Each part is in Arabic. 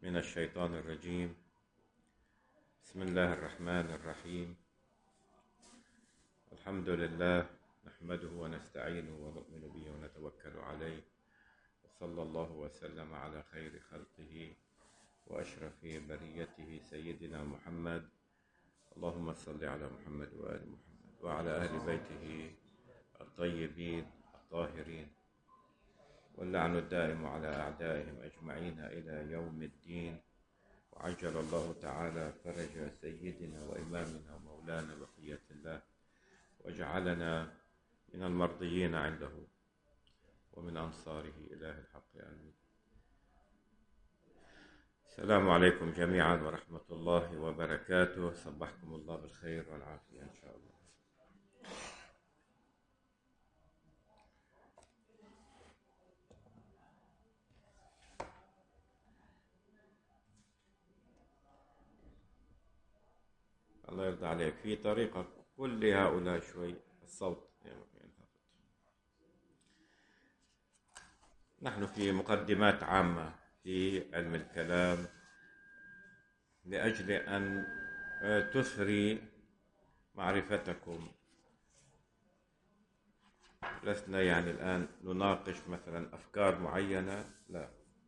من الشيطان الرجيم. بسم الله الرحمن الرحيم. الحمد لله نحمده ونستعينه ونؤمن به ونتوكل عليه، وصلى الله وسلم على خير خلقه وأشرف بريته سيدنا محمد. اللهم صل على محمد وآل محمد وعلى أهل بيته الطيبين الطاهرين، واللعن الدائم على أعدائهم أجمعين إلى يوم الدين. وعجل الله تعالى فرج سيدنا وإمامنا ومولانا بقية الله، وجعلنا من المرضيين عنده ومن أنصاره إله الحق آمين. السلام عليكم جميعا ورحمة الله وبركاته. صبحكم الله بالخير والعافية إن شاء الله. الله يرضى عليك. في طريقة قل لهؤلاء شوي الصوت ينخفض. نحن في مقدمات عامة في علم الكلام لأجل أن تثري معرفتكم. لسنا يعني الآن نناقش مثلا أفكار معينة، لا.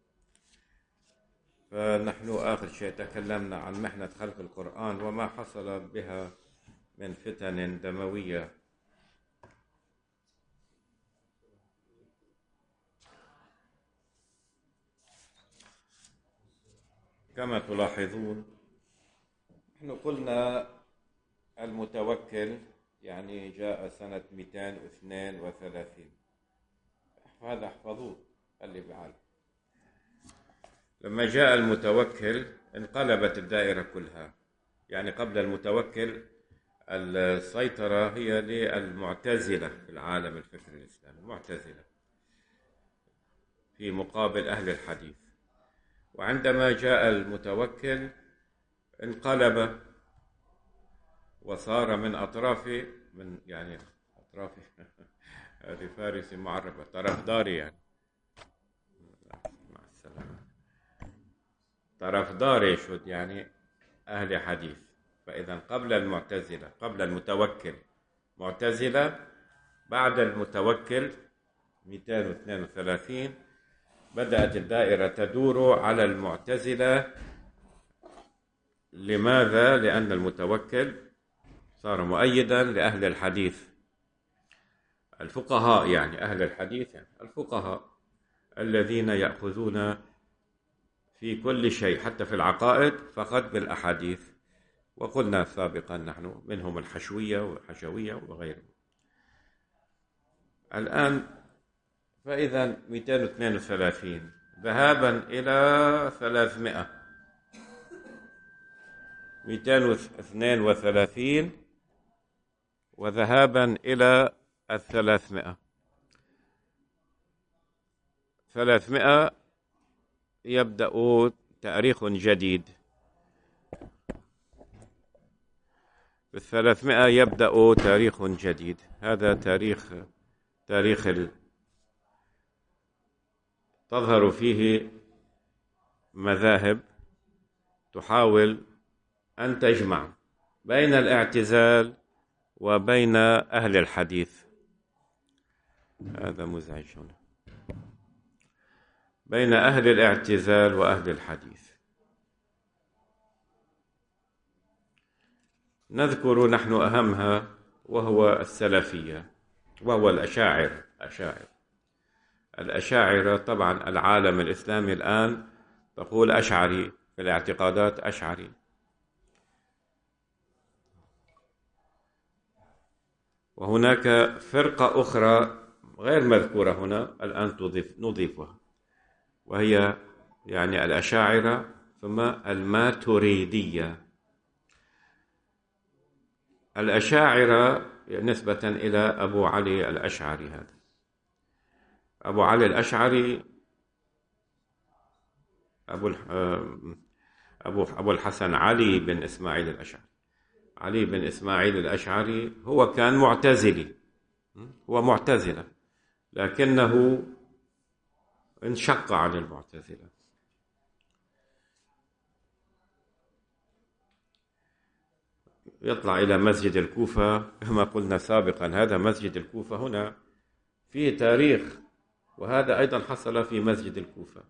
فنحن آخر شيء تكلمنا عن محنة خلق القرآن وما حصل بها من فتن دموية. كما تلاحظون نحن قلنا المتوكل يعني جاء سنة 232. هذا احفظوه اللي بعد. لما جاء المتوكل انقلبت الدائرة كلها. يعني قبل المتوكل السيطرة هي للمعتزلة في العالم الفكري الإسلامي، المعتزلة في مقابل أهل الحديث. وعندما جاء المتوكل انقلب وصار من أطراف هذه فارسي معربة، طرف داري يعني. مع السلامة. طرف داري شد يعني أهل حديث. فإذا قبل المعتزلة، قبل المتوكل معتزلة، بعد المتوكل 232 بدأت الدائرة تدور على المعتزلة. لماذا؟ لأن المتوكل صار مؤيدا لأهل الحديث، الفقهاء يعني أهل الحديث يعني الفقهاء الذين يأخذون في كل شيء حتى في العقائد فقط بالأحاديث. وقلنا سابقا نحن منهم الحشوية والحشوية وغيرهم. الآن فإذا 232 ذهابا إلى 300، 232 وذهابا إلى 300 يبدأ تاريخ جديد. بال300 يبدأ تاريخ جديد. هذا تاريخ تظهر فيه مذاهب تحاول أن تجمع بين الاعتزال وبين أهل الحديث. هذا مزعج هنا. بين أهل الاعتزال وأهل الحديث. نذكر نحن أهمها وهو السلفية، وهو الأشاعرة. الأشاعرة طبعا العالم الإسلامي الآن تقول أشعري، في الاعتقادات أشعري. وهناك فرقة أخرى غير مذكورة هنا الآن نضيفها، وهي يعني الأشاعرة ثم الماتريدية. الأشاعرة نسبة إلى أبو علي الأشعري. هذا أبو علي الأشعري أبو الحسن علي بن إسماعيل الأشعري. علي بن إسماعيل الأشعري هو كان معتزلي، هو معتزلة، لكنه انشق عن المعتزلة. يطلع إلى مسجد الكوفة كما قلنا سابقا. هذا مسجد الكوفة هنا فيه تاريخ، وهذا أيضا حصل في مسجد الكوفة.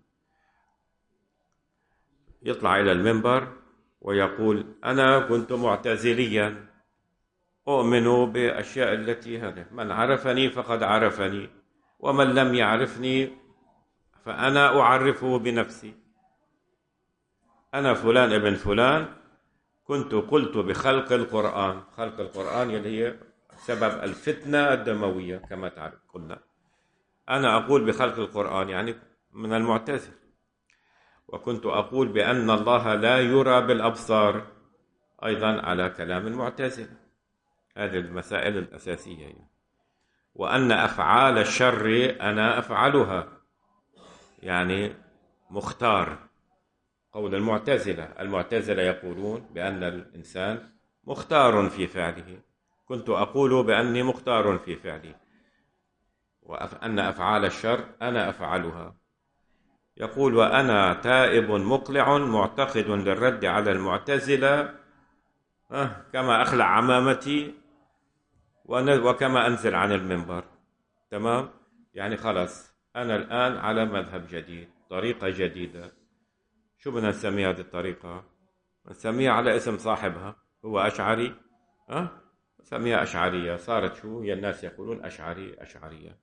يطلع إلى المنبر ويقول: أنا كنت معتزليا أؤمن بأشياء التي هذا، من عرفني فقد عرفني، ومن لم يعرفني فأنا أعرفه بنفسي. أنا فلان ابن فلان كنت قلت بخلق القرآن. خلق القرآن اللي هي سبب الفتنة الدموية كما تعرف قلنا. أنا أقول بخلق القرآن يعني من المعتزل. وكنت أقول بأن الله لا يرى بالأبصار، أيضا على كلام المعتزل. هذه المسائل الأساسية يعني. وأن أفعال الشر أنا أفعلها، يعني مختار. قول المعتزلة يقولون بأن الإنسان مختار في فعله، كنت أقول بأني مختار في فعلي، وأن أفعال الشر أنا أفعلها. يقول: وأنا تائب مقلع معتقد للرد على المعتزلة كما أخلع عمامتي وكما أنزل عن المنبر. تمام؟ يعني خلاص أنا الآن على مذهب جديد، طريقة جديدة. شو بدنا نسميها هذه الطريقة؟ نسميها على اسم صاحبها، هو أشعري. نسميها أشعرية. صارت شو هي؟ الناس يقولون أشعرية.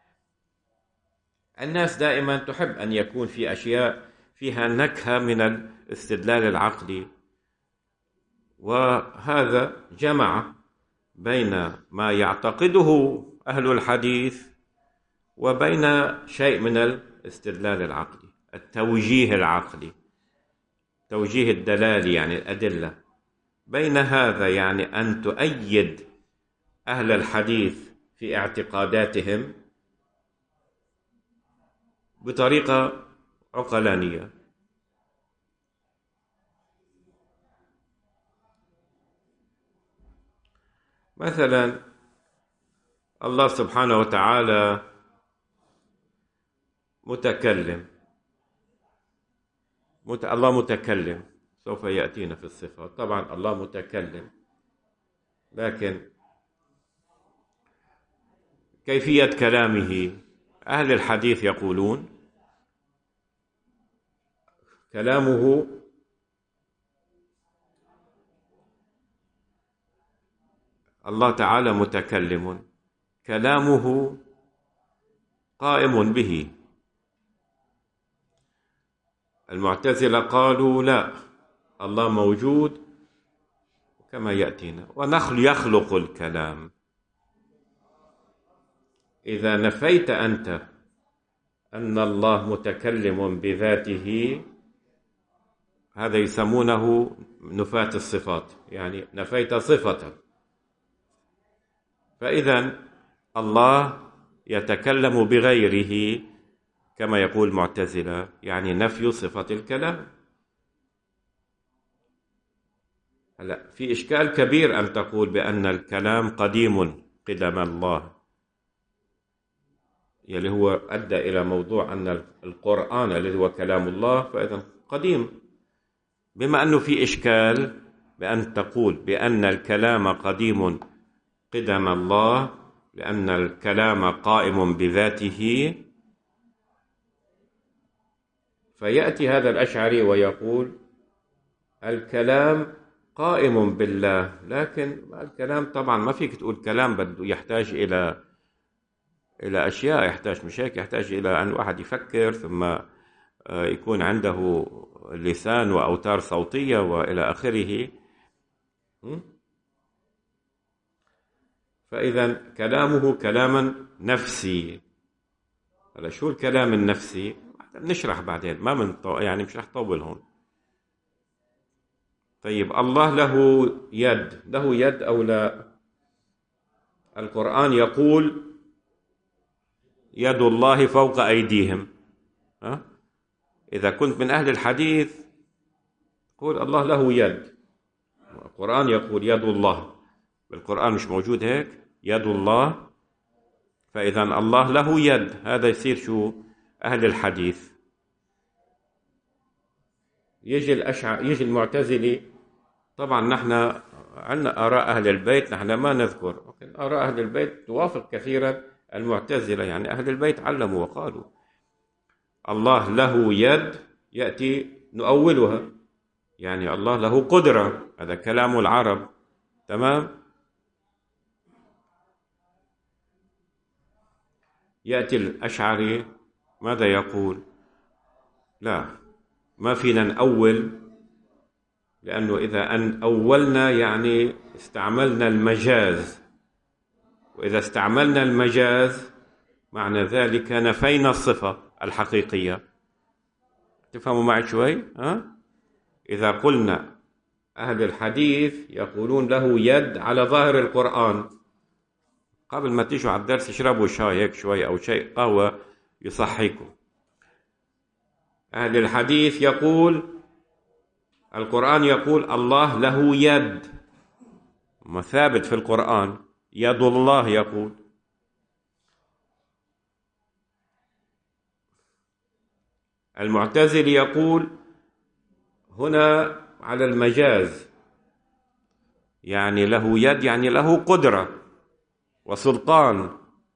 الناس دائما تحب أن يكون في أشياء فيها نكهة من الاستدلال العقلي، وهذا جمع بين ما يعتقده أهل الحديث وبين شيء من الاستدلال العقلي، التوجيه العقلي، توجيه الدلالي يعني الأدلة. بين هذا يعني أن تؤيد أهل الحديث في اعتقاداتهم بطريقة عقلانية. مثلا الله سبحانه وتعالى متكلم، الله متكلم، سوف يأتينا في الصفات. طبعا الله متكلم، لكن كيفية كلامه أهل الحديث يقولون كلامه الله تعالى متكلم، كلامه قائم به. المعتزلة قالوا لا، الله موجود كما يأتينا، ونخل يخلق الكلام. إذا نفيت أنت أن الله متكلم بذاته، هذا يسمونه نفاة الصفات، يعني نفيت صفته. فإذا الله يتكلم بغيره كما يقول المعتزلة، يعني نفي صفة الكلام. هلا في إشكال كبير أن تقول بأن الكلام قديم قدم الله، يلي هو أدى إلى موضوع أن القرآن الذي هو كلام الله فإذا قديم. بما أنه في إشكال بأن تقول بأن الكلام قديم قدم الله، لأن الكلام قائم بذاته، فيأتي هذا الأشعري ويقول الكلام قائم بالله، لكن الكلام طبعا ما فيك تقول كلام بده يحتاج إلى أشياء، يحتاج مش هيك، يحتاج إلى أن واحد يفكر، ثم يكون عنده لسان وأوتار صوتية وإلى آخره. فإذا كلامه كلاما نفسي. هلا شو الكلام النفسي؟ نشرح بعدين، ما من يعني مش رح طول هون. طيب الله له يد، له يد أو لا؟ القرآن يقول يد الله فوق أيديهم. إذا كنت من أهل الحديث قول الله له يد. القرآن يقول يد الله، بالقرآن مش موجود هيك يد الله، فإذا الله له يد. هذا يصير شو؟ أهل الحديث. يجي المعتزلي، طبعا نحن عندنا آراء أهل البيت نحن ما نذكر، لكن آراء أهل البيت توافق كثيرا المعتزلة. يعني أهل البيت علموا وقالوا الله له يد، يأتي نؤولها، يعني الله له قدرة، هذا كلام العرب. تمام. يأتي الأشعري ماذا يقول؟ لا، ما فينا نأول، لأنه إذا أن أولنا يعني استعملنا المجاز، وإذا استعملنا المجاز معنى ذلك نفينا الصفة الحقيقية. تفهموا معي شوي؟ إذا قلنا أهل الحديث يقولون له يد على ظاهر القرآن، قبل ما تيجوا على الدرس اشربوا شاي هيك شوي أو شيء قهوة يصحيكم. أهل الحديث يقول القرآن يقول الله له يد، ما ثابت في القرآن يد الله يقول. المعتزلي يقول هنا على المجاز، يعني له يد يعني له قدرة وسلطان.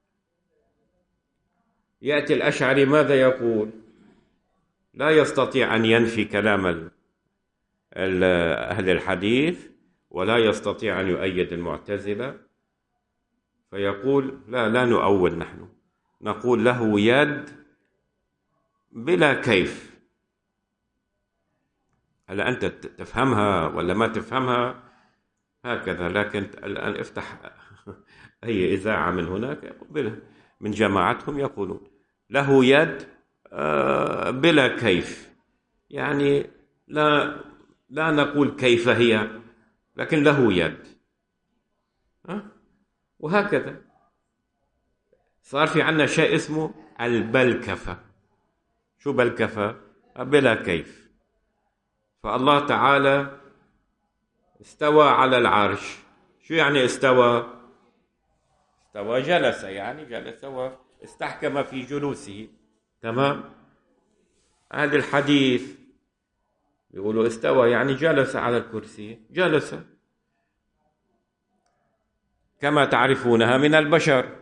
يأتي الأشعري ماذا يقول؟ لا يستطيع أن ينفي كلام أهل الحديث، ولا يستطيع أن يؤيد المعتزلة، فيقول لا نؤول، نحن نقول له يد بلا كيف. هل أنت تفهمها ولا ما تفهمها هكذا؟ لكن الآن افتح أي إذاعة من هناك من جماعتهم يقولون له يد بلا كيف، يعني لا نقول كيف هي، لكن له يد. وهكذا صار في عنا شيء اسمه البلكفة. شو بلكفة؟ بلا كيف. فالله تعالى استوى على العرش. شو يعني استوى؟ استوى جلس، يعني جلس واستحكم في جلوسه. تمام. أهل الحديث يقولوا استوى يعني جلس على الكرسي، جلس كما تعرفونها من البشر.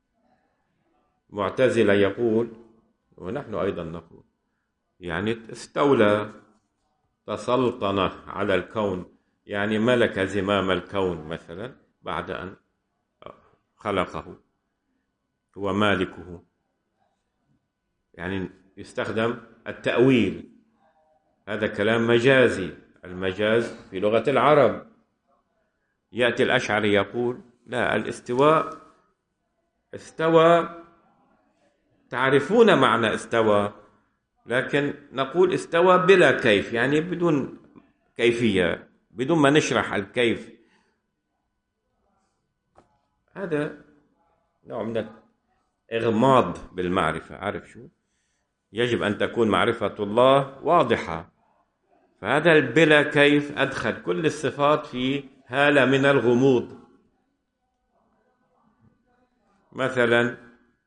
معتزلة يقول ونحن أيضا نقول يعني استولى، تسلطن على الكون، يعني ملك زمام الكون مثلا بعد أن خلقه، هو مالكه. يعني يستخدم التأويل، هذا كلام مجازي، المجاز في لغة العرب. يأتي الأشعري يقول لا، الاستواء استوى، تعرفون معنى استوى، لكن نقول استوى بلا كيف، يعني بدون كيفية، بدون ما نشرح الكيف. هذا نوع من الإغماض بالمعرفة. عارف شو؟ يجب أن تكون معرفة الله واضحة، فهذا البلا كيف أدخل كل الصفات في هالة من الغموض. مثلا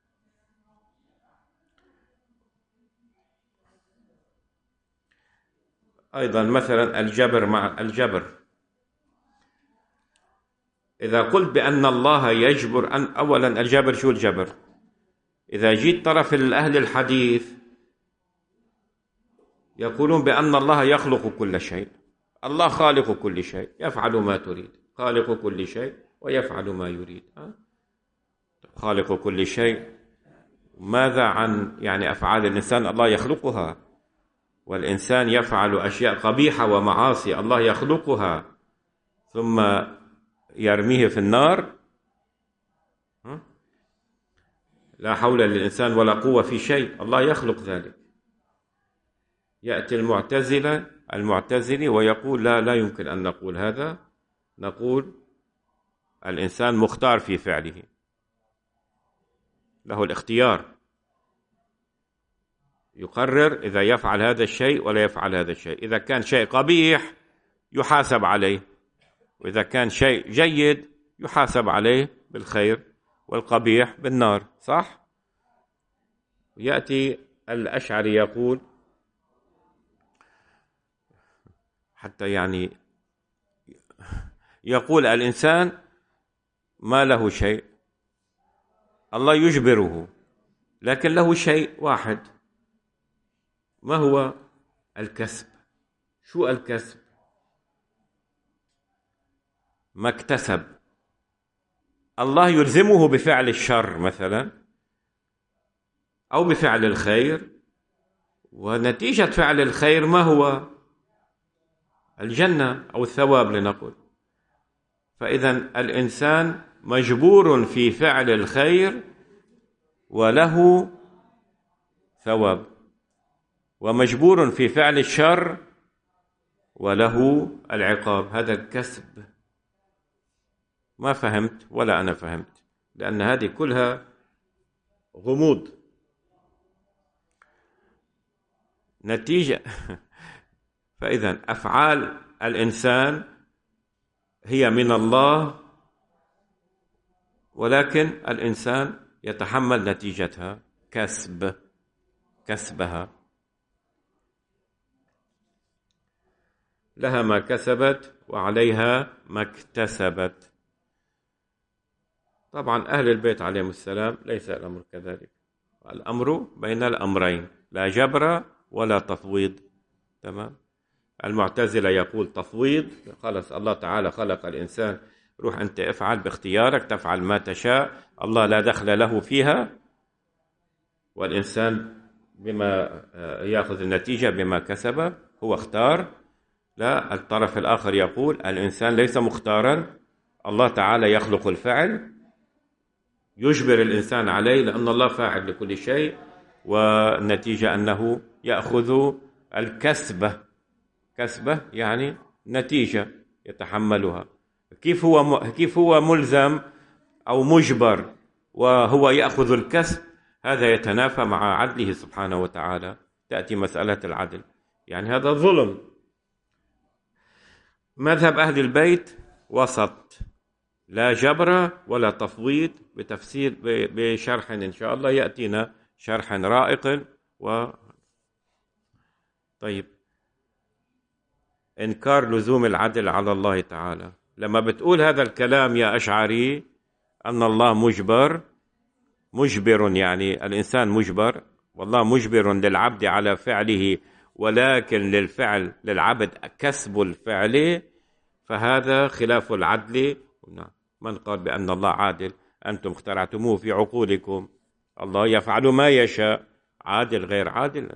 أيضا مثلا الجبر، مع الجبر إذا قلت بأن الله يجبر أولا الجبر، شو الجبر؟ إذا جيت طرف الأهل الحديث يقولون بأن الله يخلق كل شيء، الله خالق كل شيء، يفعل ما تريد، خالق كل شيء ويفعل ما يريد. خالق كل شيء، ماذا عن يعني أفعال الإنسان؟ الله يخلقها، والإنسان يفعل أشياء قبيحة ومعاصي، الله يخلقها ثم يرميه في النار. لا حول للإنسان ولا قوة في شيء، الله يخلق ذلك. يأتي المعتزلي ويقول لا يمكن أن نقول هذا، نقول الإنسان مختار في فعله، له الاختيار، يقرر إذا يفعل هذا الشيء ولا يفعل هذا الشيء. إذا كان شيء قبيح يحاسب عليه، وإذا كان شيء جيد يحاسب عليه بالخير، والقبيح بالنار. صح؟ يأتي الأشعري يقول حتى يعني يقول الإنسان ما له شيء، الله يجبره، لكن له شيء واحد، ما هو؟ الكسب. شو الكسب؟ ما اكتسب. الله يلزمه بفعل الشر مثلا أو بفعل الخير، ونتيجة فعل الخير ما هو؟ الجنة أو الثواب لنقول. فإذا الإنسان مجبور في فعل الخير وله ثواب، ومجبور في فعل الشر وله العقاب. هذا الكسب. ما فهمت ولا أنا فهمت، لأن هذه كلها غموض. نتيجة فإذا أفعال الإنسان هي من الله، ولكن الإنسان يتحمل نتيجتها، كسبها. لها ما كسبت وعليها ما اكتسبت. طبعا أهل البيت عليهم السلام ليس الأمر كذلك، الأمر بين الأمرين، لا جبر ولا تفويض. تمام. المعتزلة يقول تفويض، خلص الله تعالى خلق الإنسان، روح أنت افعل باختيارك، تفعل ما تشاء، الله لا دخل له فيها، والإنسان بما يأخذ النتيجة بما كسب، هو اختار. لا، الطرف الآخر يقول الإنسان ليس مختارا، الله تعالى يخلق الفعل، يجبر الإنسان عليه، لأن الله فاعل لكل شيء، والنتيجة أنه يأخذ الكسبة. كسبة يعني نتيجة يتحملها. كيف هو ملزم أو مجبر وهو يأخذ الكسب؟ هذا يتنافى مع عدله سبحانه وتعالى. تأتي مسألة العدل، يعني هذا ظلم. مذهب أهل البيت وسط، لا جبر ولا تفويض، بتفسير بشرح إن شاء الله يأتينا شرح رائق. طيب، إنكار لزوم العدل على الله تعالى. لما بتقول هذا الكلام يا أشعري أن الله مجبر، يعني الإنسان مجبر، والله مجبر للعبد على فعله، ولكن للعبد كسب الفعل، فهذا خلاف العدل. من قال بأن الله عادل؟ أنتم اخترعتموه في عقولكم. الله يفعل ما يشاء، عادل غير عادل،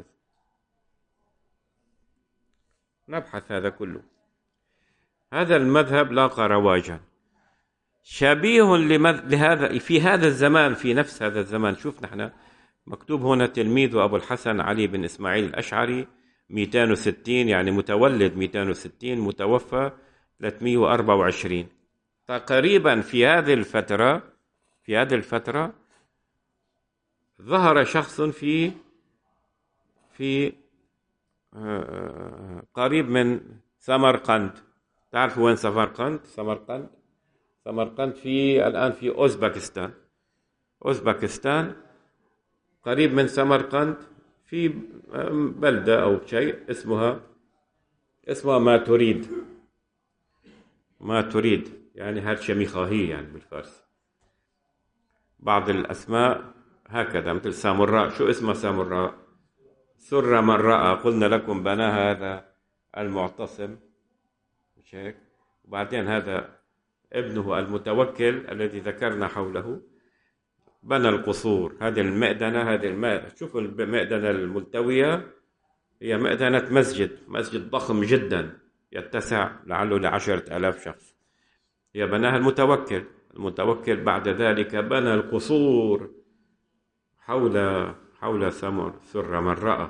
نبحث هذا كله. هذا المذهب لاقى رواجا، شبيه لهذا في هذا الزمان، في نفس هذا الزمان. شوف نحن مكتوب هنا تلميذ أبو الحسن علي بن إسماعيل الأشعري 260، يعني متولد 260 متوفى 324. تقريبا في هذه الفترة ظهر شخص في قريب من سمرقند. تعرف وين سمرقند؟ سمرقند الآن في أوزبكستان، قريب من سمرقند، في بلدة أو شيء اسمها ما تريد، يعني هرشميخاهي يعني بالفارس. بعض الأسماء هكذا، مثل سامراء. شو اسمها سامراء؟ سر من رأى، قلنا لكم بناها هذا المعتصم، مش هيك؟ وبعدين هذا ابنه المتوكل الذي ذكرنا حوله بنى القصور. هذه المئذنة، شوفوا المئذنة الملتوية، هي مئذنة مسجد ضخم جدا يتسع لعله 10,000 شخص. هي بناها المتوكل بعد ذلك بنى القصور حول سر من رأى.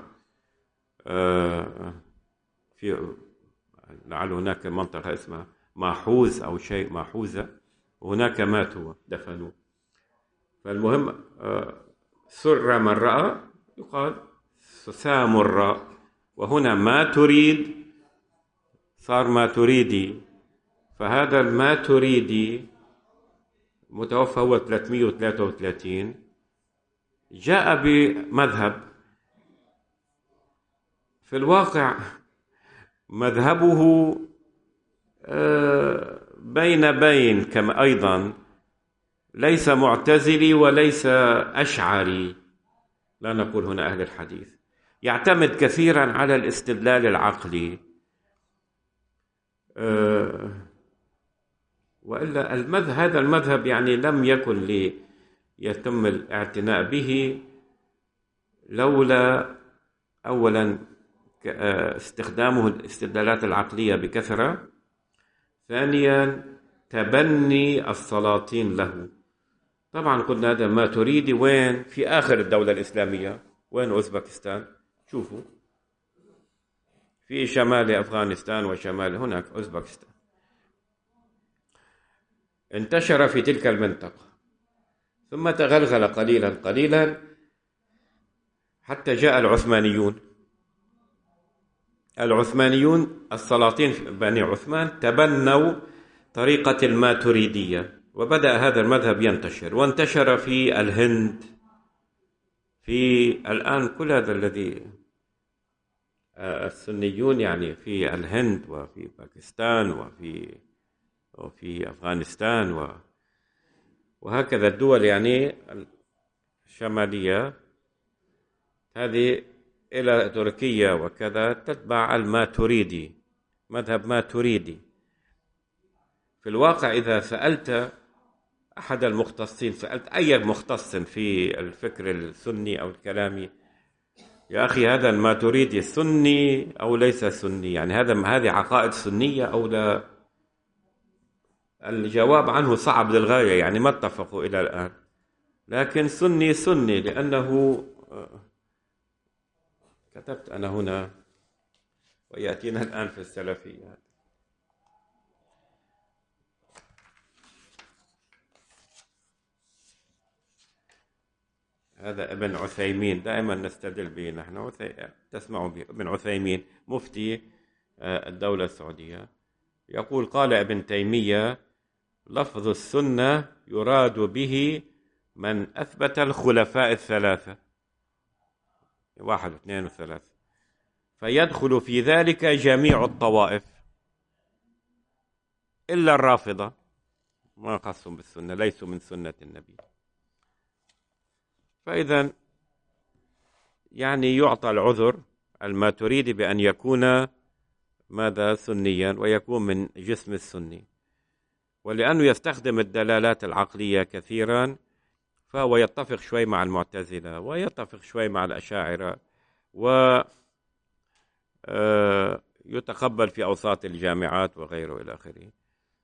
في لعل هناك منطقة اسمها ماحوز أو شيء، ماحوزة، وهناك ماتوا دفنوا. فالمهم سر من رأى يقال سامراء، وهنا ما تريد صار ما تريدي. فهذا ما تريدي متوفى هو 333، جاء بمذهب في الواقع مذهبه بين كما أيضا ليس معتزلي وليس أشعري، لا نقول هنا أهل الحديث، يعتمد كثيرا على الاستدلال العقلي. وإلا هذا المذهب يعني لم يكن ليتم الاعتناء به لولا أولا استخدامه الاستدلالات العقلية بكثرة، ثانيا تبني السلاطين له. طبعا قلنا هذا ما تريدي وين؟ في آخر الدولة الإسلامية. وين أوزبكستان؟ شوفوا في شمال أفغانستان وشمال هناك أوزبكستان. انتشر في تلك المنطقة ثم تغلغل قليلا قليلا حتى جاء العثمانيون السلاطين بني عثمان تبنوا طريقة الماتريدية، وبدأ هذا المذهب ينتشر، وانتشر في الهند، في الآن كل هذا الذي السنيون يعني في الهند وفي باكستان وفي أفغانستان وهكذا الدول يعني الشمالية هذه إلى تركيا وكذا تتبع الماتريدي، مذهب ماتريدي. في الواقع إذا سألت أحد المختصين، سألت أي مختص في الفكر السني أو الكلامي، يا أخي هذا الماتريدي سني أو ليس سني، يعني هذه عقائد سنية أو لا، الجواب عنه صعب للغاية، يعني ما اتفقوا إلى الآن. لكن سني لأنه كتبت أنا هنا ويأتينا الآن في السلفيات. هذا ابن عثيمين، دائما نستدل به نحن، تسمعوا به ابن عثيمين مفتي الدولة السعودية، يقول: قال ابن تيمية: لفظ السنة يراد به من أثبت الخلفاء الثلاثة، 1 و2 و3، فيدخل في ذلك جميع الطوائف إلا الرافضة، ما خصهم بالسنة، ليسوا من سنة النبي. فإذا يعني يعطى العذر الماتريدي بأن يكون ماذا؟ سنيا، ويكون من جسم السني، ولأنه يستخدم الدلالات العقلية كثيرا فهو يتفق شوي مع المعتزلة ويتفق شوي مع الأشاعرة، ويتقبل في أوساط الجامعات وغيره إلى آخره.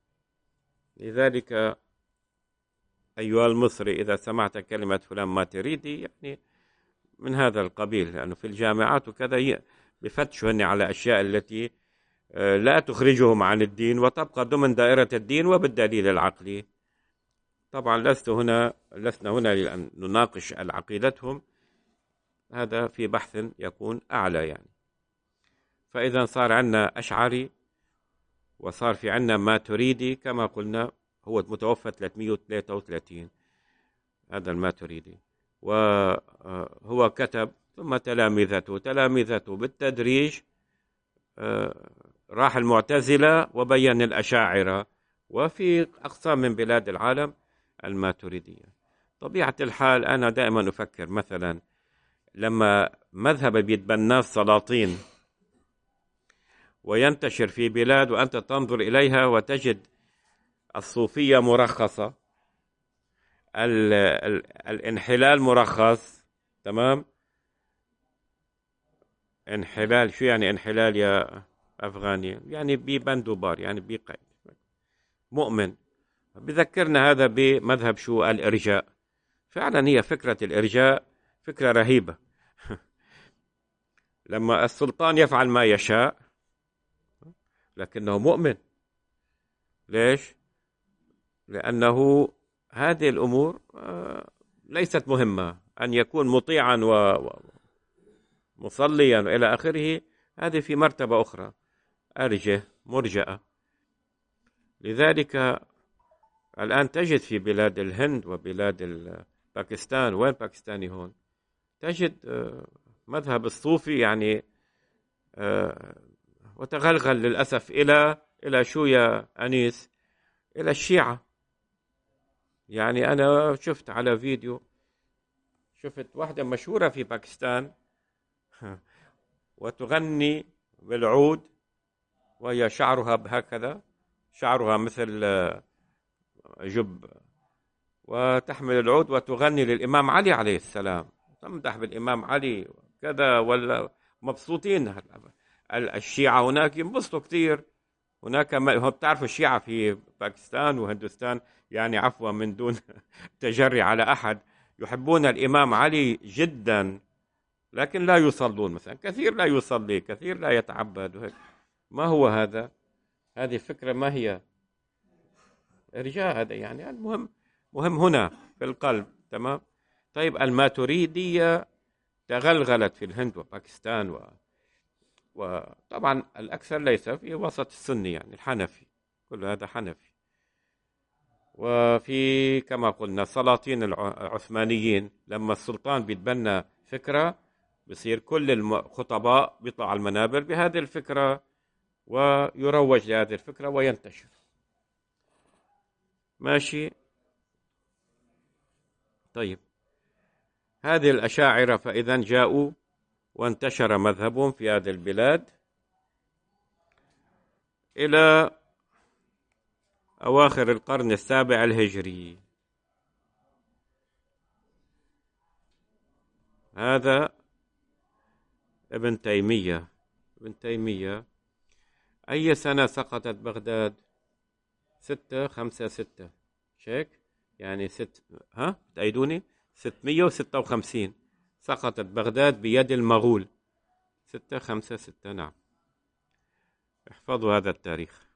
لذلك أيها المصري إذا سمعت كلمة فلان ماتريدي يعني من هذا القبيل، لأنه في الجامعات وكذا بفتشوا على أشياء التي لا تخرجهم عن الدين وتبقى ضمن دائرة الدين وبالدليل العقلي. طبعا لسنا هنا لأن نناقش عقيدتهم، هذا في بحث يكون أعلى يعني. فإذا صار عندنا أشعري وصار في عندنا ماتريدي، كما قلنا هو متوفى 333 هذا الماتريدي، وهو كتب، ثم تلامذته بالتدريج راح المعتزلة وبين الأشاعرة، وفي أقسام من بلاد العالم الماتريدية. طبيعة الحال أنا دائما أفكر مثلا لما مذهب بيتبناه السلاطين وينتشر في بلاد وأنت تنظر إليها وتجد الصوفية مرخصة، الانحلال مرخص، تمام؟ انحلال، شو يعني انحلال يا أفغاني؟ يعني ببندوبار، يعني بقيد مؤمن. بذكرنا هذا بمذهب شو؟ الإرجاء. فعلا هي فكرة الإرجاء فكرة رهيبة. لما السلطان يفعل ما يشاء لكنه مؤمن. ليش؟ لأنه هذه الأمور ليست مهمة، أن يكون مطيعا ومصليا إلى آخره، هذه في مرتبة أخرى، أرجه مرجئة. لذلك الآن تجد في بلاد الهند وبلاد باكستان، وين باكستاني هون، تجد مذهب الصوفي يعني وتغلغل للأسف إلى شو يا أنيس؟ إلى الشيعة. يعني أنا شفت على فيديو، شفت واحدة مشهورة في باكستان وتغني بالعود وهي شعرها هكذا، شعرها مثل جب، وتحمل العود وتغني للإمام علي عليه السلام، تمدح بالإمام علي كذا، ولا مبسوطين. الشيعة هناك ينبسطوا كثير. هناك هم بتعرفوا الشيعة في باكستان وهندوستان، يعني عفوا من دون تجري على أحد، يحبون الإمام علي جدا، لكن لا يصلون مثلا، كثير لا يصلي، كثير لا يتعبد وهيك. ما هو هذا؟ هذه فكرة ما هي إرجاء هذا يعني. المهم مهم هنا في القلب. تمام. طيب الماتريدية تغلغلت في الهند وباكستان وطبعا الأكثر ليس في وسط السني، يعني الحنفي، كل هذا حنفي. وفي كما قلنا السلاطين العثمانيين، لما السلطان بيتبنى فكرة بصير كل الخطباء بيطلع على المنابر بهذه الفكرة ويروج لهذه الفكرة وينتشر. ماشي. طيب هذه الأشاعرة فإذا جاءوا وانتشر مذهبهم في هذه البلاد إلى أواخر القرن السابع الهجري. هذا ابن تيمية. ابن تيمية أي سنة سقطت بغداد؟ 656 شيك، يعني تأيدوني 656 سقطت بغداد بيد المغول. 656 نعم. احفظوا هذا التاريخ.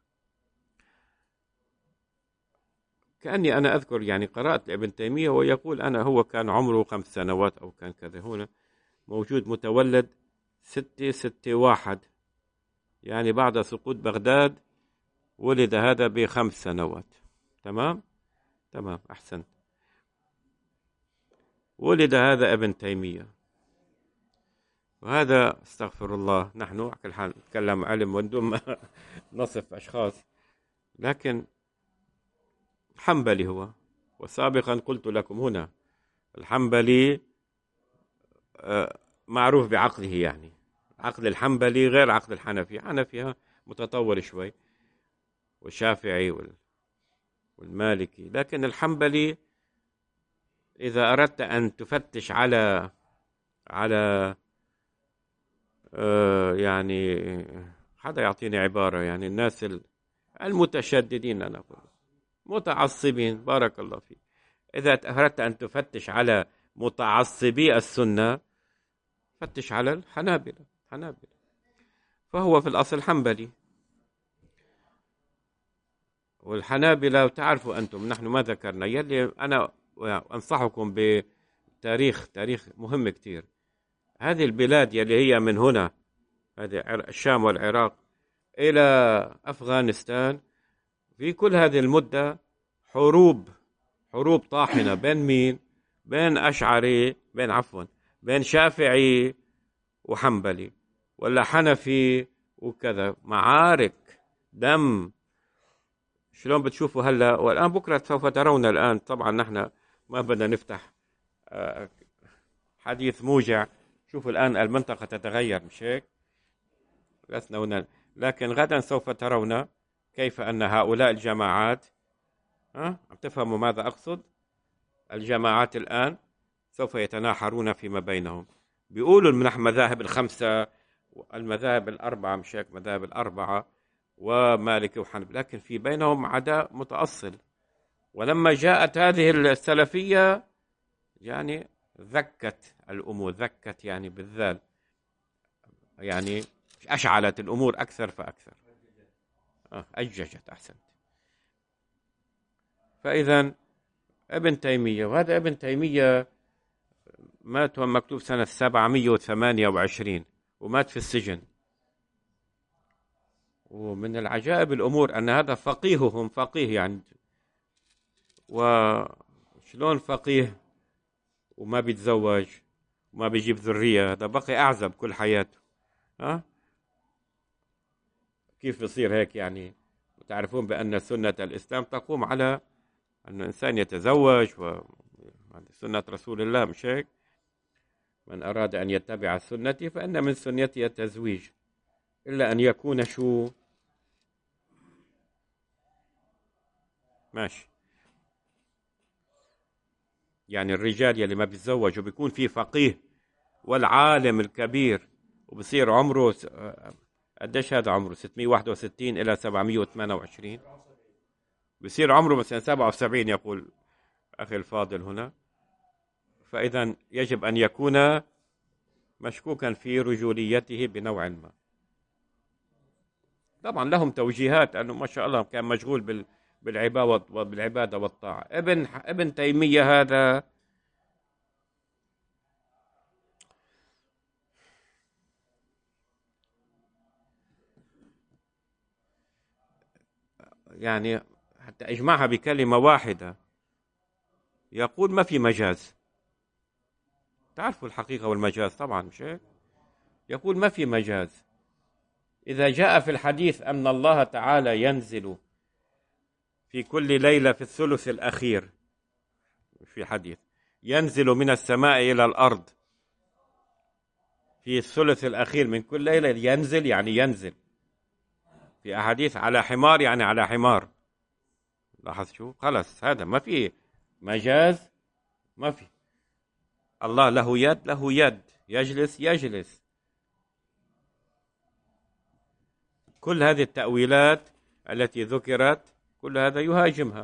كأني أنا أذكر يعني قرأت ابن تيمية ويقول هو كان عمره 5 سنوات أو كان كذا. هنا موجود متولد 661، يعني بعد سقوط بغداد ولد هذا ب5 سنوات. تمام تمام أحسنت. ولد هذا ابن تيمية، وهذا استغفر الله، نحن على كل حال نتكلم علم وندون ما نصف أشخاص، لكن حنبلي هو. وسابقا قلت لكم هنا الحنبلي معروف بعقله، يعني عقل الحنبلي غير عقل الحنفي. حنفي متطور شوي، والشافعي والمالكي، لكن الحنبلي إذا أردت أن تفتش على يعني حدا يعطيني عبارة، يعني الناس المتشددين، أنا أقول متعصبين، بارك الله فيك. إذا أردت أن تفتش على متعصبي السنة فتش على الحنابلة. فهو في الأصل حنبلي. والحنابلة تعرفوا أنتم، نحن ما ذكرنا، يلي أنا أنصحكم بتاريخ مهم كتير. هذه البلاد يلي هي من هنا، هذه الشام والعراق إلى أفغانستان، في كل هذه المدة حروب طاحنة بين مين؟ بين أشعري، بين شافعي وحنبلي، ولا حنفي وكذا، معارك دم. شلون بتشوفوا هلا والآن؟ بكرة سوف ترون. الآن طبعا نحن ما بدنا نفتح حديث موجع. شوفوا الآن المنطقة تتغير، مش هيك؟ لسنا هنا، لكن غدا سوف ترون كيف أن هؤلاء الجماعات، عم تفهموا ماذا أقصد؟ الجماعات الآن سوف يتناحرون فيما بينهم. بيقولوا من المذاهب الخمسة، المذاهب الأربعة، مش هيك؟ مذاهب الأربعة ومالكي وحنبلي، لكن في بينهم عداء متأصل. ولما جاءت هذه السلفية يعني ذكت الأمور، ذكت يعني بالذال، يعني أشعلت الأمور أكثر فأكثر. أججت، أحسنت. فإذا ابن تيمية، وهذا ابن تيمية مات مكتوب سنة 728 ومات في السجن. ومن العجائب الأمور أن هذا فقيههم، فقيه يعني، وشلون فقيه وما بيتزوج وما بيجيب ذرية؟ هذا بقي أعزب كل حياته. كيف بصير هيك يعني؟ وتعرفون بأن سنة الإسلام تقوم على أن الإنسان يتزوج، سنة رسول الله، مش هيك؟ من أراد أن يتبع سنتي فإن من سنتي التزويج، إلا أن يكون شو؟ ماشي. يعني الرجال يلي ما بيتزوج وبيكون في فقيه والعالم الكبير وبصير عمره قديش هذا عمره؟ 661 إلى 728، بصير عمره مثلا 77 يقول أخي الفاضل هنا. فإذا يجب أن يكون مشكوكا في رجوليته بنوع ما. طبعا لهم توجيهات أنه ما شاء الله كان مشغول بالعبادة والطاعة. ابن تيمية هذا يعني حتى أجمعها بكلمة واحدة، يقول ما في مجاز. تعرفوا الحقيقة والمجاز طبعا، مش هيك؟ يقول ما في مجاز. إذا جاء في الحديث أن الله تعالى ينزل في كل ليلة في الثلث الأخير، في حديث ينزل من السماء إلى الأرض في الثلث الأخير من كل ليلة، ينزل يعني ينزل. في أحاديث على حمار يعني على حمار. لاحظ شو؟ خلص هذا ما في مجاز، ما في. الله له يد، له يد، يجلس يجلس. كل هذه التأويلات التي ذكرت كل هذا يهاجمها.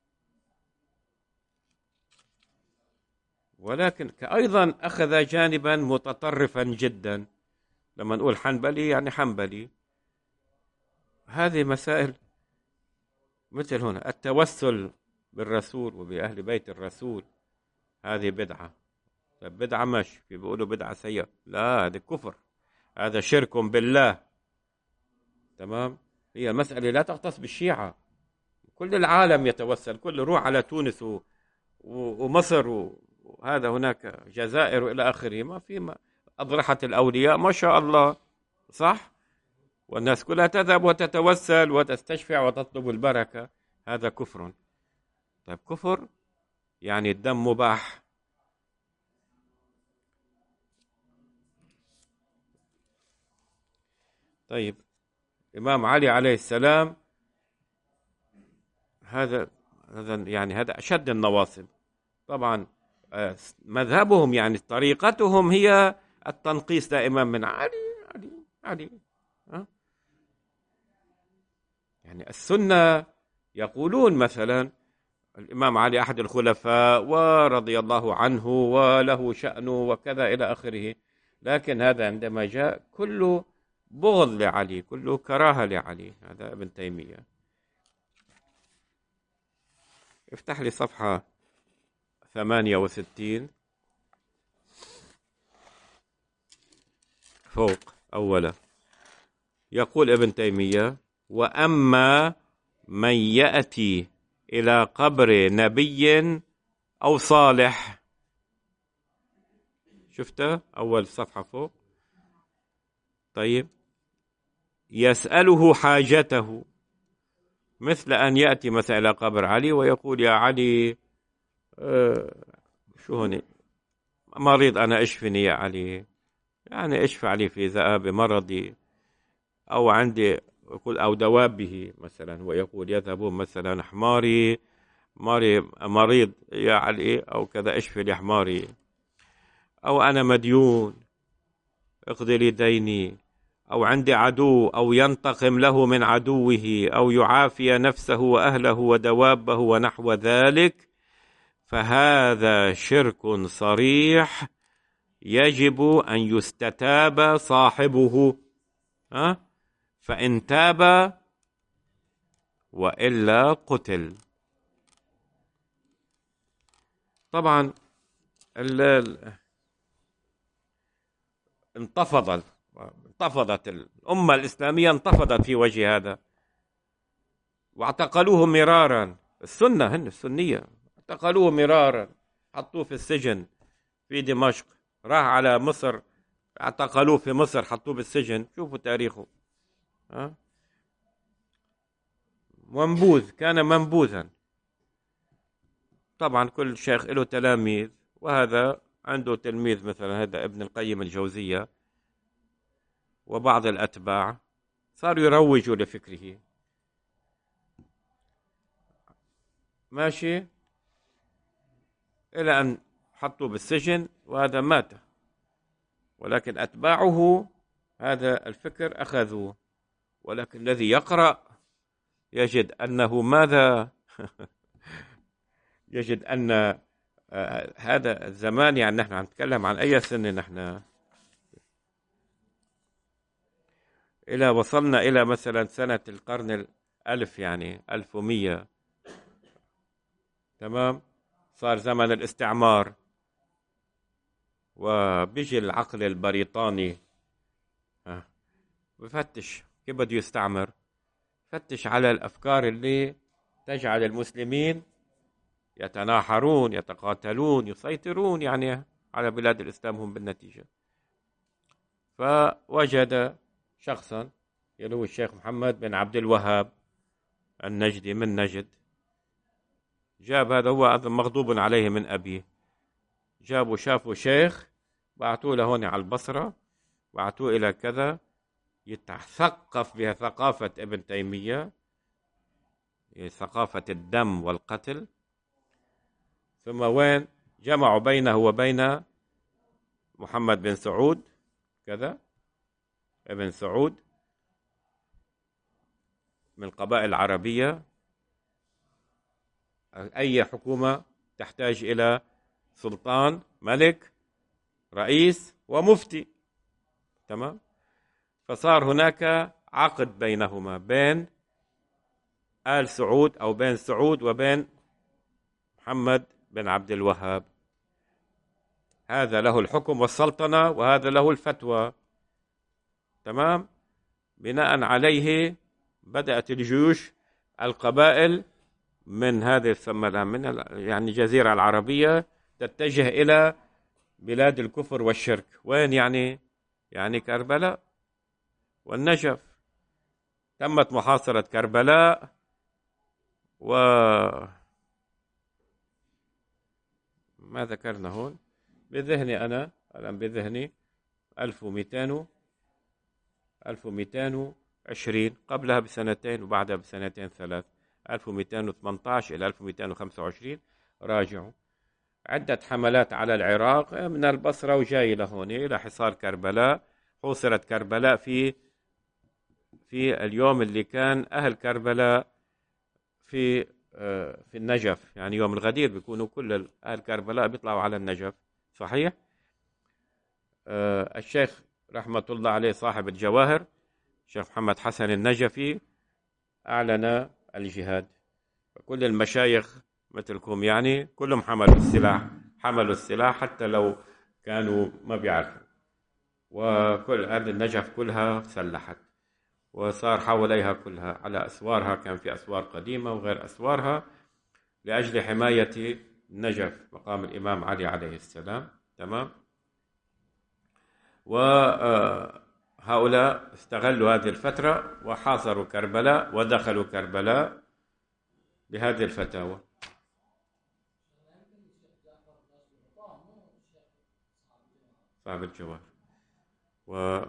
ولكن أيضا أخذ جانبا متطرفا جدا. لما نقول حنبلي يعني حنبلي. هذه مسائل مثل هنا التوسل بالرسول وبأهل بيت الرسول، هذه بدعة. بدعة مش بيقولوا بدعة سيئة، لا هذا كفر، هذا شرك بالله. تمام؟ هي المسألة لا تختص بالشيعة، كل العالم يتوسل، كل روح على تونس ومصر وهذا هناك جزائر وإلى آخره، ما في أضرحة الأولياء ما شاء الله، صح؟ والناس كلها تذهب وتتوسل وتستشفع وتطلب البركة. هذا كفر. طيب كفر يعني الدم مباح. طيب الإمام علي عليه السلام هذا يعني هذا أشد النواصب طبعا. مذهبهم يعني طريقتهم هي التنقيص دائما من علي علي علي. يعني السنة يقولون مثلا الإمام علي أحد الخلفاء ورضي الله عنه وله شأنه وكذا إلى آخره، لكن هذا عندما جاء كله بغض لعلي، كله كراهة لعلي. هذا ابن تيمية. افتح لي صفحة 68 فوق أولا. يقول ابن تيمية: وأما من يأتي إلى قبر نبي أو صالح، شفته أول صفحة فوق. طيب يسأله حاجته، مثل أن يأتي مثلا إلى قبر علي ويقول: يا علي شو هني مريض أنا، اشفني يا علي، يعني اشفع لي في ذئاب مرضي، أو عندي يقول أو دوابه مثلا، ويقول يذهبون مثلا حماري مريض يا علي أو كذا، اشفي لي حماري، أو أنا مديون اقضي لي ديني، أو عندي عدو أو ينتقم له من عدوه، أو يعافي نفسه وأهله ودوابه ونحو ذلك، فهذا شرك صريح يجب أن يستتاب صاحبه، فإن تاب وإلا قتل. طبعا انتفضت الأمة الإسلامية، انتفضت في وجه هذا، واعتقلوه مرارا. السنة هن السنية اعتقلوه مرارا، حطوه في السجن في دمشق، راح على مصر اعتقلوه في مصر، حطوه بالسجن. شوفوا تاريخه. منبوذ، كان منبوذا. طبعا كل شيخ له تلاميذ، وهذا عنده تلميذ مثلا هذا ابن القيم الجوزية وبعض الأتباع صاروا يروجوا لفكره، ماشي، إلى أن حطوا بالسجن وهذا مات. ولكن أتباعه هذا الفكر أخذوه. ولكن الذي يقرأ يجد أنه ماذا يجد أن هذا الزمان، يعني نحن نتكلم عن أي سنة، نحن إلى وصلنا إلى مثلا سنة القرن الألف، يعني 1100، تمام. صار زمن الاستعمار، وبيجي العقل البريطاني بفتش كيف بده يستعمر، فتش على الأفكار اللي تجعل المسلمين يتناحرون، يتقاتلون، يسيطرون يعني على بلاد الإسلام هم بالنتيجة. فوجد شخصا اللي هو الشيخ محمد بن عبد الوهاب النجدي من نجد. جاب هذا، هو مغضوب عليه من أبيه، جابوا شافوا شيخ، بعثوه لهون على البصرة، بعثوه إلى كذا يتثقف بها ثقافة ابن تيمية، ثقافة الدم والقتل. ثم وين جمعوا بينه وبين محمد بن سعود كذا، ابن سعود من القبائل العربية. أي حكومة تحتاج إلى سلطان، ملك، رئيس ومفتي، تمام. فصار هناك عقد بينهما، بين آل سعود أو بين سعود وبين محمد بن عبد الوهاب. هذا له الحكم والسلطنة وهذا له الفتوى، تمام. بناء عليه بدأت الجيوش القبائل من هذه السمة من يعني الجزيرة العربية تتجه إلى بلاد الكفر والشرك. وين يعني كربلاء والنجف. تمت محاصرة كربلاء، و ما ذكرنا هون بذهني أنا الآن، بذهني 1220 قبلها بسنتين وبعدها بسنتين ثلاث، 1218 إلى 1225. راجعوا عدة حملات على العراق من البصرة وجاي لهون إلى حصار كربلاء. حوصرت كربلاء في اليوم اللي كان أهل كربلاء في النجف، يعني يوم الغدير بيكونوا كل أهل كربلاء بيطلعوا على النجف، صحيح. الشيخ رحمة الله عليه صاحب الجواهر الشيخ محمد حسن النجفي أعلن الجهاد. كل المشايخ مثلكم يعني كلهم حملوا السلاح حتى لو كانوا ما بيعرفوا. وكل أرض النجف كلها سلحت، وصار حواليها كلها على أسوارها، كان في أسوار قديمة وغير أسوارها، لأجل حماية النجف مقام الإمام علي عليه السلام، تمام. وهؤلاء استغلوا هذه الفترة وحاصروا كربلاء ودخلوا كربلاء بهذه الفتاوى. صاحب الجواهر، و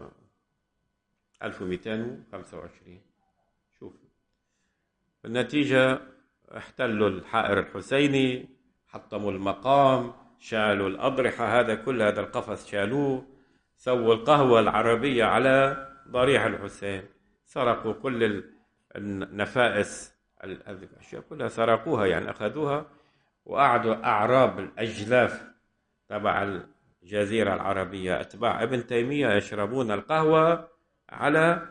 1225. شوف النتيجة، احتلوا الحائر الحسيني، حطموا المقام، شالوا الأضرحة، هذا كل هذا القفص شالوه، سووا القهوة العربية على ضريح الحسين، سرقوا كل النفائس، الأشياء كلها سرقوها، يعني أخذوها، وقعدوا أعراب الأجلاف تبع الجزيرة العربية أتباع ابن تيمية يشربون القهوة على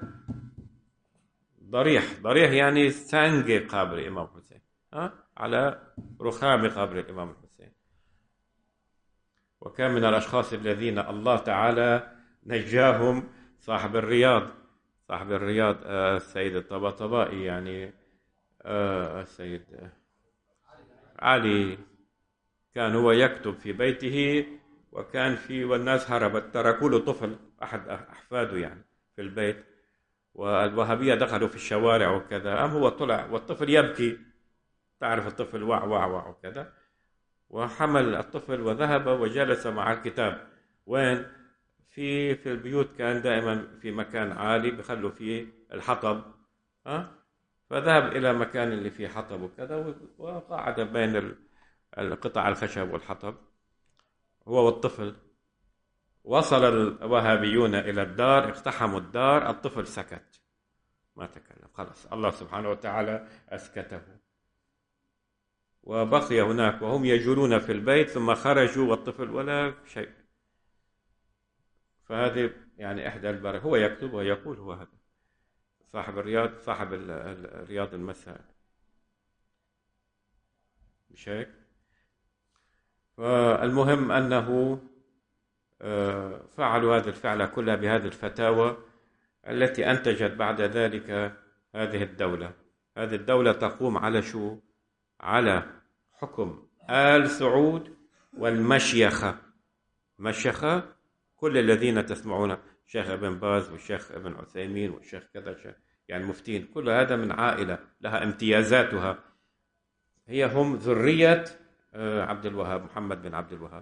ضريح يعني سانجي قبر الإمام حسين، على رخام قبر الإمام الحسين. وكان من الأشخاص الذين الله تعالى نجاهم صاحب الرياض السيد الطباطبائي، يعني السيد علي، كان هو يكتب في بيته، وكان والناس هربت، تركوا له طفل أحد أحفاده يعني في البيت، والوهابية دخلوا في الشوارع وكذا، هو طلع والطفل يبكي، تعرف الطفل وع وع وع وكذا، وحمل الطفل وذهب وجلس مع الكتاب. وين؟ في البيوت كان دائما في مكان عالي بخلوا فيه الحطب، فذهب إلى مكان اللي فيه حطب وكذا، وقعد بين القطع الخشب والحطب هو والطفل. وصل الوهابيون إلى الدار، اقتحموا الدار، الطفل سكت ما تكلم، خلص الله سبحانه وتعالى أسكته، وبقي هناك وهم يجولون في البيت، ثم خرجوا والطفل ولا شيء. فهذه يعني إحدى البركات. هو يكتب ويقول، هو هذا صاحب الرياض، صاحب الرياض المسائل، مش هيك؟ فالمهم أنه فعلوا هذه الفعلة كلها بهذه الفتاوى التي أنتجت بعد ذلك هذه الدولة. هذه الدولة تقوم على شو؟ على حكم آل سعود والمشيخة. مشيخة كل الذين تسمعون، الشيخ ابن باز والشيخ ابن عثيمين والشيخ كذا، يعني مفتين، كل هذا من عائلة لها امتيازاتها، هي هم ذرية عبد الوهاب، محمد بن عبد الوهاب.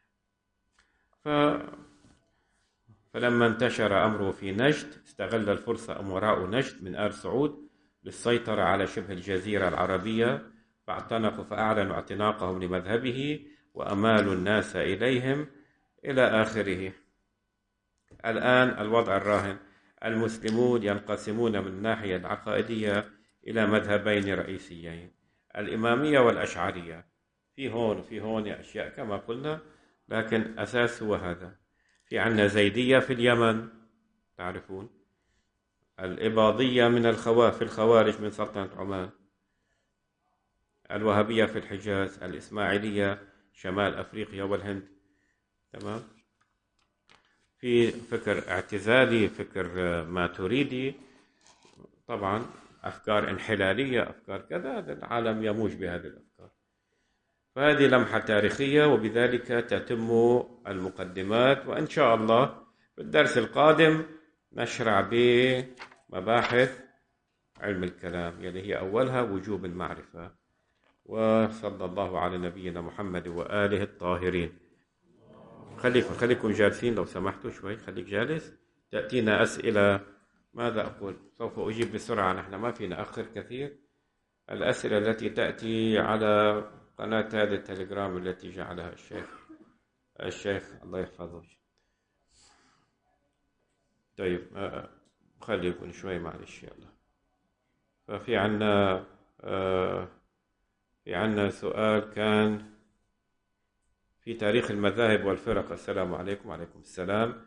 فلما انتشر أمره في نجد، استغل الفرصة أمراء نجد من آل سعود للسيطرة على شبه الجزيرة العربية، فأعلنوا اعتناقهم لمذهبه وأمالوا الناس إليهم إلى آخره. الآن الوضع الراهن، المسلمون ينقسمون من الناحية العقائدية إلى مذهبين رئيسيين، الإمامية والأشعرية. في هون أشياء كما قلنا، لكن أساس هو هذا. في عنا زيدية في اليمن تعرفون، الإباضية من في الخوارج من سلطنة عمان، الوهابية في الحجاز، الإسماعيلية شمال أفريقيا والهند. تمام. في فكر اعتزالي، فكر ماتريدي، طبعا أفكار انحلالية، أفكار كذا، هذا العالم يموج بهذه الأفكار. فهذه لمحة تاريخية، وبذلك تتم المقدمات. وإن شاء الله في الدرس القادم نشرع بمباحث علم الكلام، يلي هي أولها وجوب المعرفة. وصلى الله على نبينا محمد وآله الطاهرين. خليكم جالسين لو سمحتوا شوي، خليك جالس. تأتينا أسئلة، ماذا أقول؟ سوف أجيب بسرعة، نحن ما في نأخر كثير. الأسئلة التي تأتي على قناة هذا التليجرام التي جعلها الشيخ الله يحفظه. طيب خليكم شوي معلش يلا. ففي عنا سؤال كان في تاريخ المذاهب والفرق. السلام عليكم. وعليكم السلام.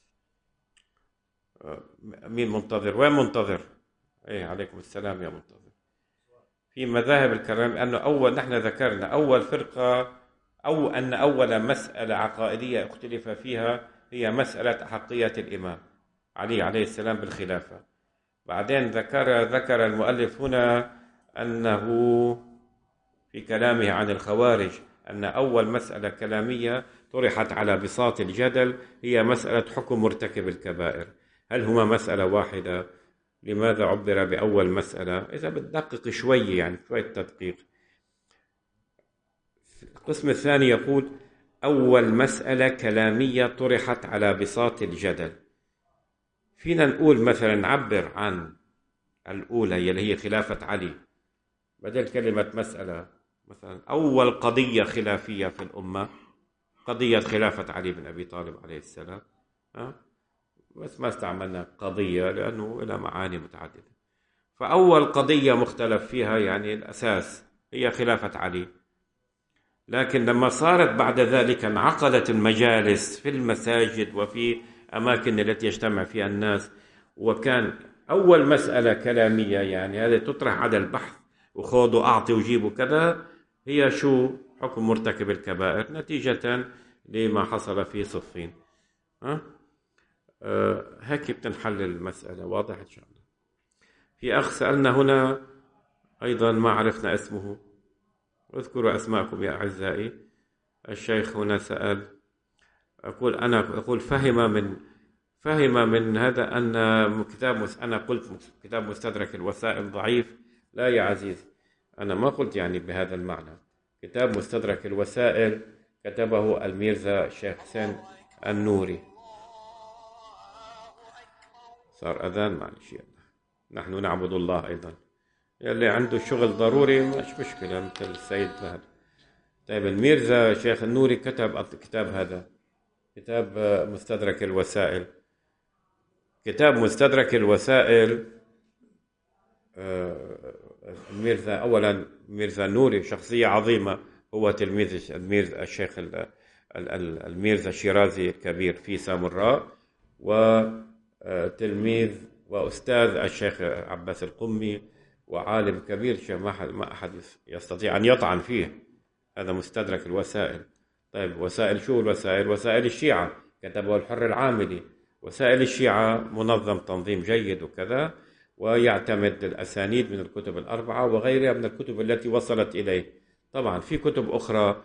مين منتظر؟ وين منتظر؟ ايه عليكم السلام يا منتظر. في مذاهب الكلام أنه نحن ذكرنا أول فرقة، أو أن أول مسألة عقائدية اختلف فيها هي مسألة أحقية الإمام علي عليه السلام بالخلافة. بعدين ذكر المؤلف هنا أنه في كلامه عن الخوارج أن أول مسألة كلامية طرحت على بساط الجدل هي مسألة حكم مرتكب الكبائر. هل هما مسألة واحدة؟ لماذا عبر بأول مسألة؟ إذا بتدقق شوي، يعني شوية تدقيق. القسم الثاني يقول أول مسألة كلامية طرحت على بساط الجدل. فينا نقول مثلا نعبر عن الأولى يلي هي خلافة علي، بدل كلمة مسألة، مثلا أول قضية خلافية في الأمة قضية خلافة علي بن أبي طالب عليه السلام، بس ما استعملنا قضية لأنه لها معاني متعددة. فأول قضية مختلف فيها يعني الأساس هي خلافة علي. لكن لما صارت بعد ذلك انعقدت المجالس في المساجد وفي أماكن التي يجتمع فيها الناس، وكان أول مسألة كلامية يعني هذه تطرح على البحث وخوض وأعطي وجيب وكذا، هي شو؟ حكم مرتكب الكبائر، نتيجة لما حصل في صفين. هيك بتنحل المسألة. واضح إن شاء الله. في أخ سألنا هنا أيضا ما عرفنا اسمه، اذكروا أسماءكم يا أعزائي. الشيخ هنا سأل، أقول فهم من فهم من هذا أن أنا قلت كتاب مستدرك الوسائل ضعيف. لا يا عزيزي، أنا ما قلت يعني بهذا المعنى. كتاب مستدرك الوسائل كتبه الميرزا الشيخ حسين النوري. صار أذان، معلش، يلا نحن نعبد الله أيضا. يلي عنده شغل ضروري مش مشكلة مثل السيد فهد. طيب، الميرزا الشيخ النوري كتب الكتاب هذا، كتاب مستدرك الوسائل. كتاب مستدرك الوسائل، الميرزا أولا ميرزا النوري شخصية عظيمة، هو تلميذ الميرزا الشيخ الميرزا الشيرازي الكبير في سامراء، وتلميذ وأستاذ الشيخ عباس القمي، وعالم كبير ما أحد يستطيع أن يطعن فيه. هذا مستدرك الوسائل. طيب، وسائل شو الوسائل؟ وسائل الشيعة كتبه الحر العاملي. وسائل الشيعة منظم تنظيم جيد وكذا، ويعتمد الأسانيد من الكتب الأربعة وغيرها من الكتب التي وصلت إليه. طبعا في كتب أخرى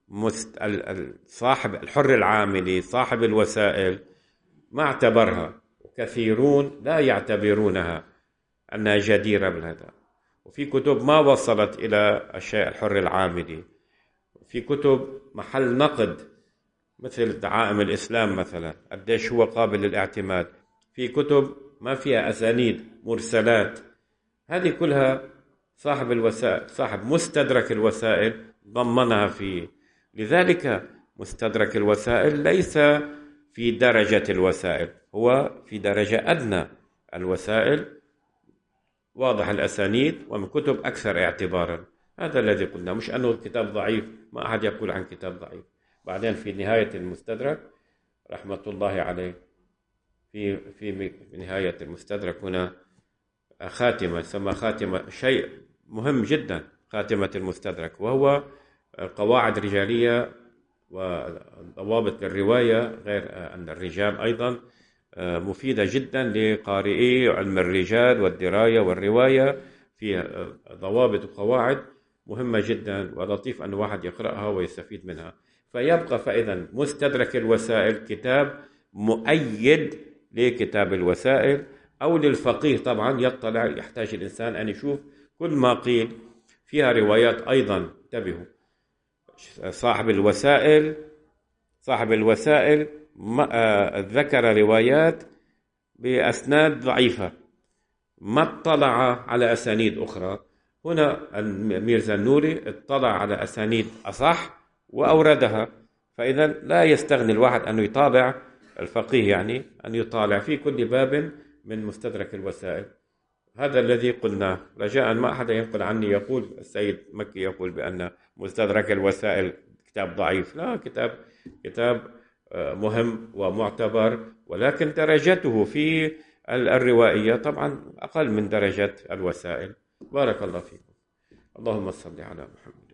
صاحب الحر العاملي صاحب الوسائل ما اعتبرها، وكثيرون لا يعتبرونها أنها جديرة بهذا. وفي كتب ما وصلت إلى الشيء الحر العاملي. في كتب محل نقد مثل دعائم الإسلام مثلا، قديش هو قابل للاعتماد. في كتب ما فيها أسانيد، مرسلات. هذه كلها صاحب الوسائل، صاحب مستدرك الوسائل ضمنها فيه. لذلك مستدرك الوسائل ليس في درجة الوسائل، هو في درجة أدنى الوسائل، واضح الأسانيد ومن كتب أكثر اعتبارا. هذا الذي قلنا، مش أنه الكتاب ضعيف، ما أحد يقول عن كتاب ضعيف. بعدين في نهاية المستدرك رحمة الله عليه، في نهاية المستدرك هنا خاتمة، سمى خاتمة شيء مهم جدا، خاتمة المستدرك، وهو قواعد رجالية وضوابط للرواية، غير أن الرجال أيضا مفيدة جدا لقارئي علم الرجال والدراية والرواية. في ضوابط وقواعد مهمة جدا، ولطيف أن واحد يقرأها ويستفيد منها. فيبقى فإذا مستدرك الوسائل كتاب مؤيد لكتاب الوسائل، أو للفقيه طبعا يطلع، يحتاج الإنسان أن يشوف كل ما قيل. فيها روايات أيضا، انتبهوا، صاحب الوسائل ذكر روايات بأسناد ضعيفة، ما اطلع على أسانيد أخرى. هنا الميرزا النوري اطلع على أسانيد أصح وأوردها. فإذا لا يستغني الواحد أنه يطالع، الفقيه يعني أن يطالع في كل باب من مستدرك الوسائل. هذا الذي قلناه، رجاء ما أحد ينقل عني يقول السيد مكي يقول بأن مستدرك الوسائل كتاب ضعيف. لا، كتاب مهم ومعتبر، ولكن درجته في الروائية طبعا أقل من درجة الوسائل. بارك الله فيكم. اللهم صل على محمد.